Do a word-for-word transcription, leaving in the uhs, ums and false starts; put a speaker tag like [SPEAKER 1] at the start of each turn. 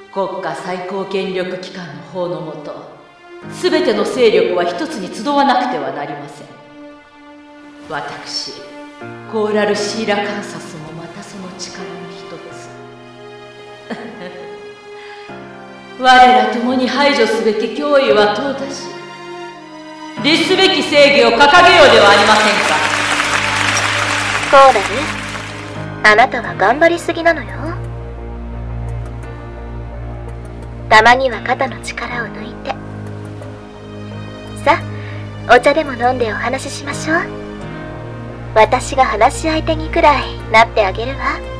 [SPEAKER 1] 国家最高権力機関の法のもと、すべての勢力は一つに集わなくてはなりません。私コーラルシーラカンサスもまたその力の一つ。我ら共に排除すべき脅威は淘汰し、律すべき正義を掲げようではありませんか。
[SPEAKER 2] コーラル、あなたは頑張りすぎなのよ。たまには肩の力を抜いて。さあ、お茶でも飲んでお話ししましょう。私が話し相手にくらいなってあげるわ。